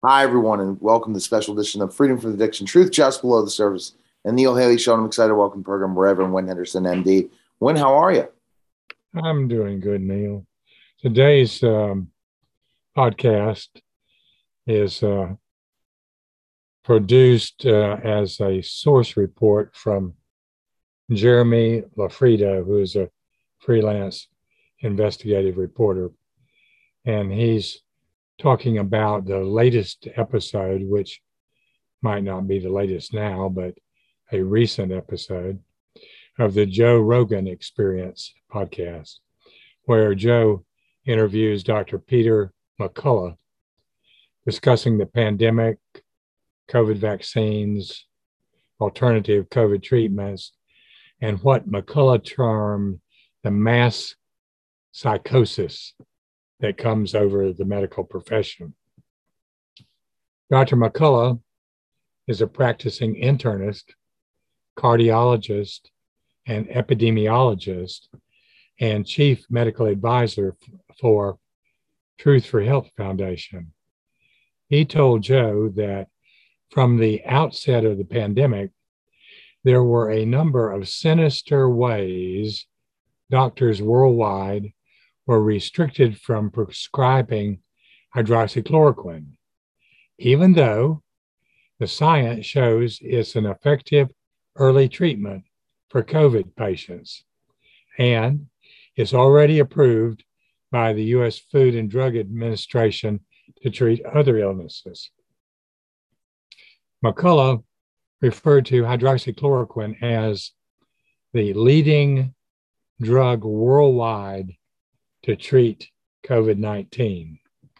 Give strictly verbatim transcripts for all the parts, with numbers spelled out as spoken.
Hi, everyone, and welcome to the special edition of Freedom from Addiction, Truth Just Below the Surface. And Neil Haley Show. I'm excited to welcome the program Reverend Wynn Henderson, M D. Wynn, how are you? I'm doing good, Neil. Today's um, podcast is uh, produced uh, as a source report from Jeremy Lafrida, who is a freelance investigative reporter. And he's talking about the latest episode, which might not be the latest now, but a recent episode of the Joe Rogan Experience podcast, where Joe interviews Doctor Peter McCullough discussing the pandemic, COVID vaccines, alternative COVID treatments, and what McCullough termed the mass psychosis that comes over the medical profession. Doctor McCullough is a practicing internist, cardiologist, and epidemiologist, and chief medical advisor for Truth for Health Foundation. He told Joe that from the outset of the pandemic, there were a number of sinister ways doctors worldwide were restricted from prescribing hydroxychloroquine, even though the science shows it's an effective early treatment for COVID patients, and it's already approved by the U S Food and Drug Administration to treat other illnesses. McCullough referred to hydroxychloroquine as the leading drug worldwide to treat COVID nineteen.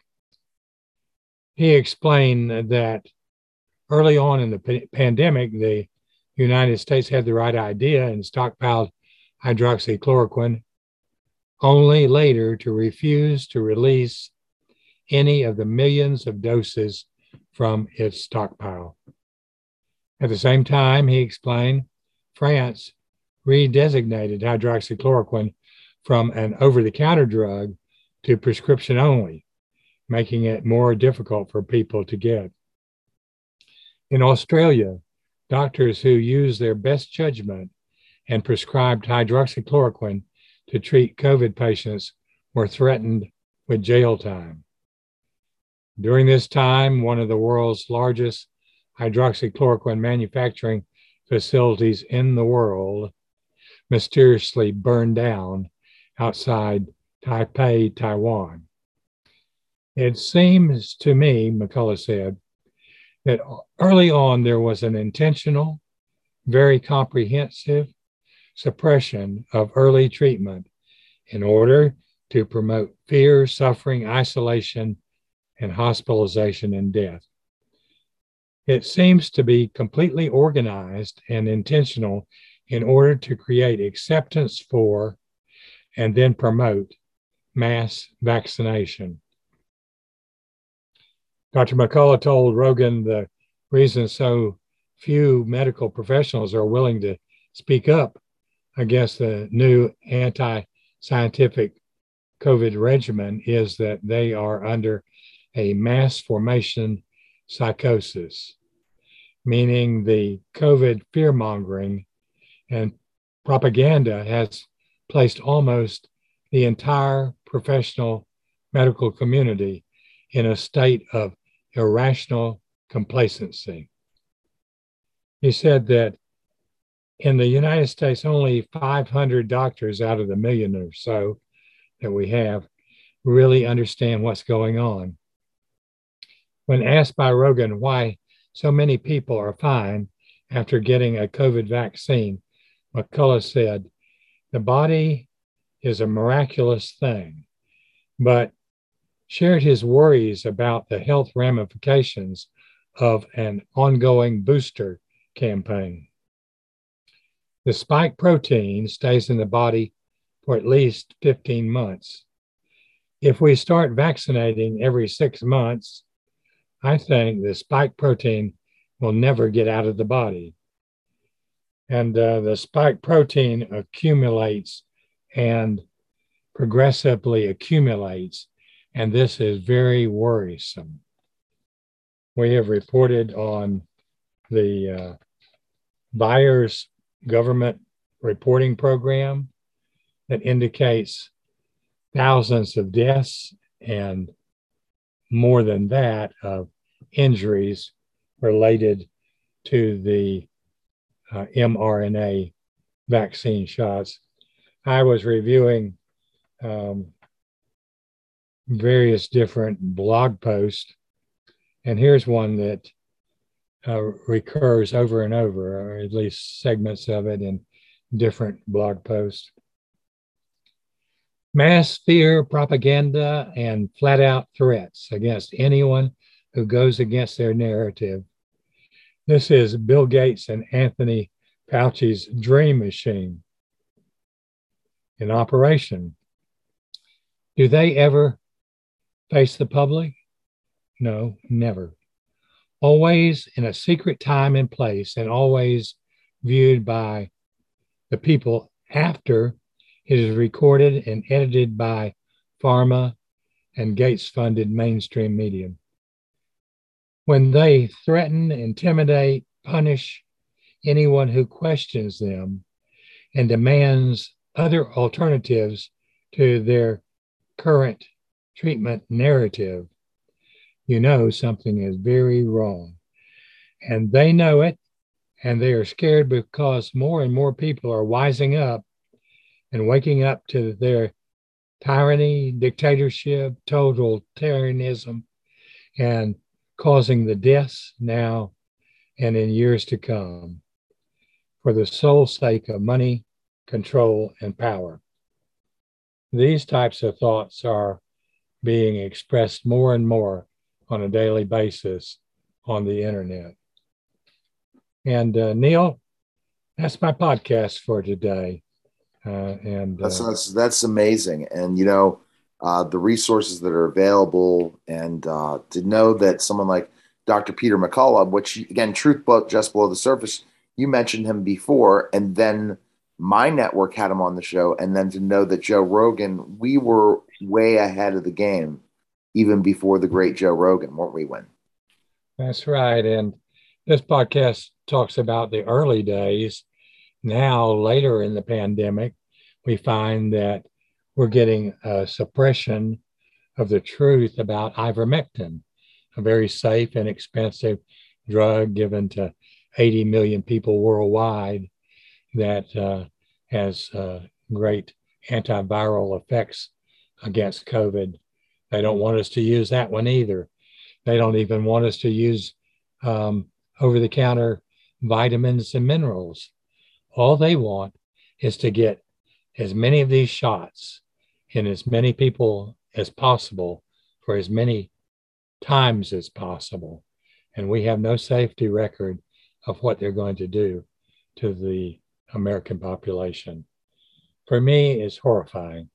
He explained that early on in the p- pandemic, the United States had the right idea and stockpiled hydroxychloroquine, only later to refuse to release any of the millions of doses from its stockpile. At the same time, he explained, France redesignated hydroxychloroquine from an over-the-counter drug to prescription only, making it more difficult for people to get. In Australia, doctors who used their best judgment and prescribed hydroxychloroquine to treat COVID patients were threatened with jail time. During this time, one of the world's largest hydroxychloroquine manufacturing facilities in the world mysteriously burned down outside Taipei, Taiwan. It seems to me, McCullough said, that early on there was an intentional, very comprehensive suppression of early treatment in order to promote fear, suffering, isolation, and hospitalization and death. It seems to be completely organized and intentional in order to create acceptance for and then promote mass vaccination. Doctor McCullough told Rogan the reason so few medical professionals are willing to speak up against the new anti-scientific COVID regimen is that they are under a mass formation psychosis, meaning the COVID fear-mongering and propaganda has placed almost the entire professional medical community in a state of irrational complacency. He said that in the United States, only five hundred doctors out of the million or so that we have really understand what's going on. When asked by Rogan why so many people are fine after getting a COVID vaccine, McCullough said, the body is a miraculous thing, but shared his worries about the health ramifications of an ongoing booster campaign. The spike protein stays in the body for at least fifteen months. If we start vaccinating every six months, I think the spike protein will never get out of the body. And uh, the spike protein accumulates and progressively accumulates, and this is very worrisome. we have reported on the uh, buyer's government reporting program that indicates thousands of deaths and more than that of injuries related to the uh, mRNA vaccine shots. I was reviewing um, various different blog posts, and here's one that uh, recurs over and over, or at least segments of it in different blog posts. Mass fear, propaganda, and flat out threats against anyone who goes against their narrative. This is Bill Gates and Anthony Fauci's dream machine in operation. Do they ever face the public? No, never. Always in a secret time and place, and always viewed by the people after it is recorded and edited by pharma and Gates-funded mainstream media. When they threaten, intimidate, punish anyone who questions them and demands other alternatives to their current treatment narrative, you know something is very wrong. And they know it, and they are scared because more and more people are wising up and waking up to their tyranny, dictatorship, totalitarianism, and causing the deaths now and in years to come for the sole sake of money, control, and power. These types of thoughts are being expressed more and more on a daily basis on the internet. And uh, Neil, that's my podcast for today. Uh, and uh, that's, that's that's amazing. And you know, uh, the resources that are available, and uh, to know that someone like Doctor Peter McCullough, which again, truth just below the surface, you mentioned him before, and then my network had him on the show, and then to know that Joe Rogan, we were way ahead of the game even before the great Joe Rogan, weren't we, Win? That's right. And this podcast talks about the early days. Now, later in the pandemic, we find that we're getting a suppression of the truth about ivermectin, a very safe and expensive drug given to eighty million people worldwide that uh, has uh, great antiviral effects against COVID. They don't want us to use that one either. They don't even want us to use um, over-the-counter vitamins and minerals. All they want is to get as many of these shots in as many people as possible for as many times as possible. And we have no safety record of what they're going to do to the American population. For me, it's horrifying.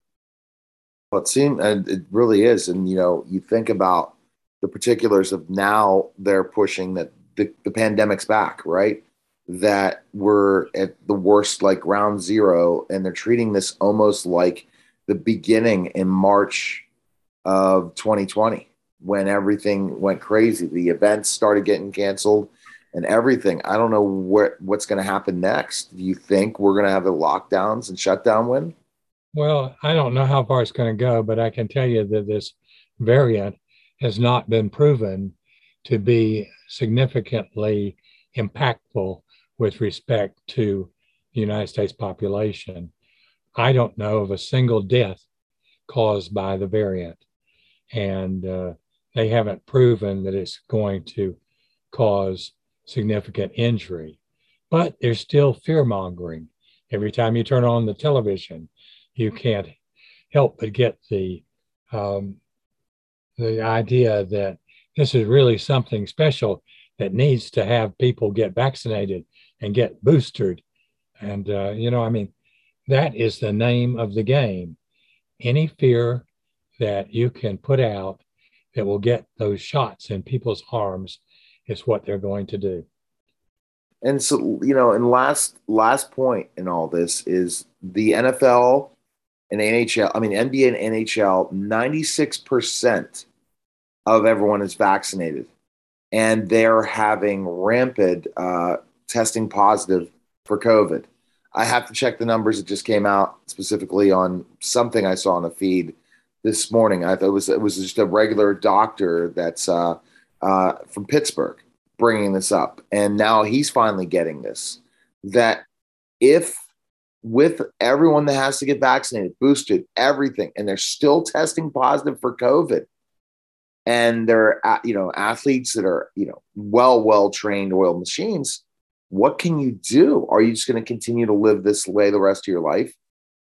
Well, it seems, and it really is. And, you know, you think about the particulars of now they're pushing that the, the pandemic's back, right? That we're at the worst, like ground zero, and they're treating this almost like the beginning in March of twenty twenty when everything went crazy. The events started getting canceled and everything. I don't know what what's going to happen next. Do you think we're going to have the lockdowns and shutdown win? Well, I don't know how far it's going to go, but I can tell you that this variant has not been proven to be significantly impactful with respect to the United States population. I don't know of a single death caused by the variant, and uh, they haven't proven that it's going to cause significant injury. But there's still fear mongering. Every time you turn on the television, you can't help but get the um, the idea that this is really something special that needs to have people get vaccinated and get boosted. And, uh, you know, I mean, that is the name of the game. Any fear that you can put out that will get those shots in people's arms is what they're going to do. And so, you know, and last last point in all this is the N F L and N H L, I mean, N B A and N H L, ninety-six percent of everyone is vaccinated. and they're having rampant uh, testing positive for COVID. I have to check the numbers. It just came out specifically on something I saw on the feed this morning. I thought it was it was just a regular doctor that's uh, uh, from Pittsburgh bringing this up, and now he's finally getting this. That if with everyone that has to get vaccinated, boosted, everything, and they're still testing positive for COVID, and they're you know athletes that are you know well well trained oil machines, what can you do? Are you just going to continue to live this way the rest of your life?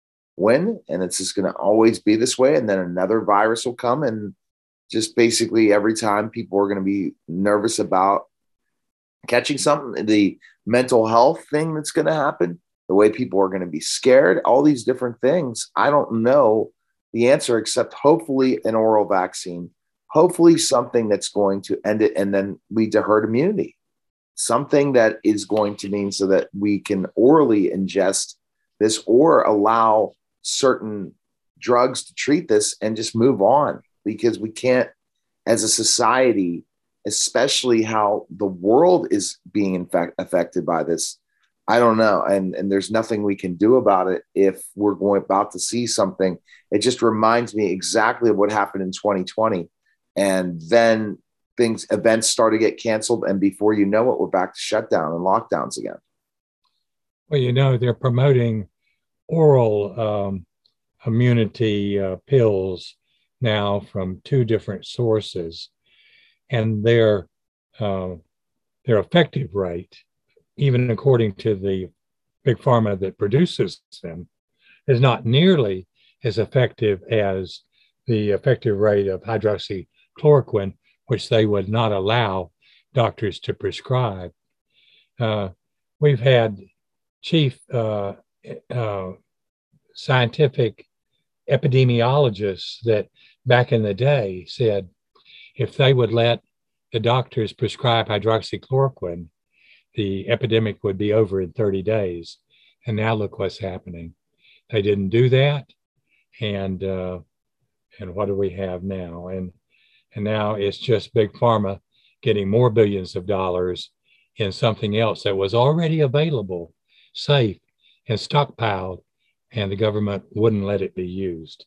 When and it's just going to always be this way, and then another virus will come, and just basically every time people are going to be nervous about catching something, the mental health thing that's going to happen, the way people are going to be scared, all these different things. I don't know the answer except hopefully an oral vaccine, hopefully something that's going to end it and then lead to herd immunity, something that is going to mean so that we can orally ingest this or allow certain drugs to treat this and just move on, because we can't, as a society, especially how the world is being in fact affected by this. I don't know. And, and there's nothing we can do about it if we're going about to see something. It just reminds me exactly of what happened in twenty twenty. And then things, events start to get canceled. And before you know it, we're back to shutdown and lockdowns again. Well, you know, they're promoting oral um, immunity uh, pills now from two different sources. And their, uh, their effective rate, even according to the big pharma that produces them, is not nearly as effective as the effective rate of hydroxychloroquine, which they would not allow doctors to prescribe. Uh, we've had chief uh, uh, scientific epidemiologists that back in the day said if they would let the doctors prescribe hydroxychloroquine, the epidemic would be over in thirty days. And now look what's happening. They didn't do that. And uh, and what do we have now? And and now it's just big pharma getting more billions of dollars in something else that was already available, safe, and stockpiled, and the government wouldn't let it be used.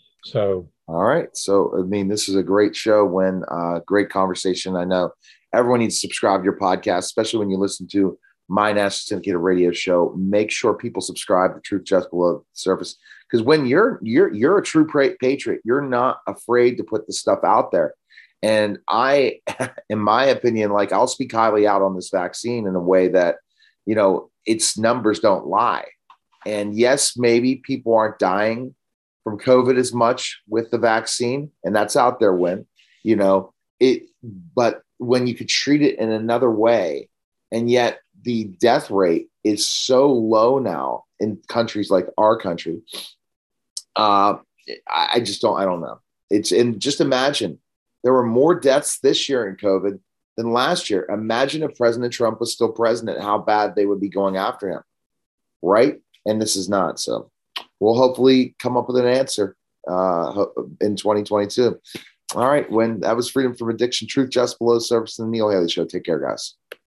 So, all right. So, I mean, this is a great show. When uh, great conversation. I know everyone needs to subscribe to your podcast, especially when you listen to my national syndicated radio show. Make sure people subscribe to Truth Just Below the Surface, because when you're you're you're a true patriot, you're not afraid to put the stuff out there. And I, in my opinion, like I'll speak highly out on this vaccine in a way that, you know, its numbers don't lie. And yes, maybe people aren't dying from COVID as much with the vaccine, and that's out there when, you know, it, but when you could treat it in another way, and yet the death rate is so low now in countries like our country. Uh, I, I just don't, I don't know. It's, and just imagine there were more deaths this year in COVID than last year. Imagine if President Trump was still president, how bad they would be going after him. Right. And this is not. So we'll hopefully come up with an answer uh, in twenty twenty-two. All right. When that was Freedom from Addiction, Truth Just Below the Surface, and the Neil Haley Show. Take care, guys.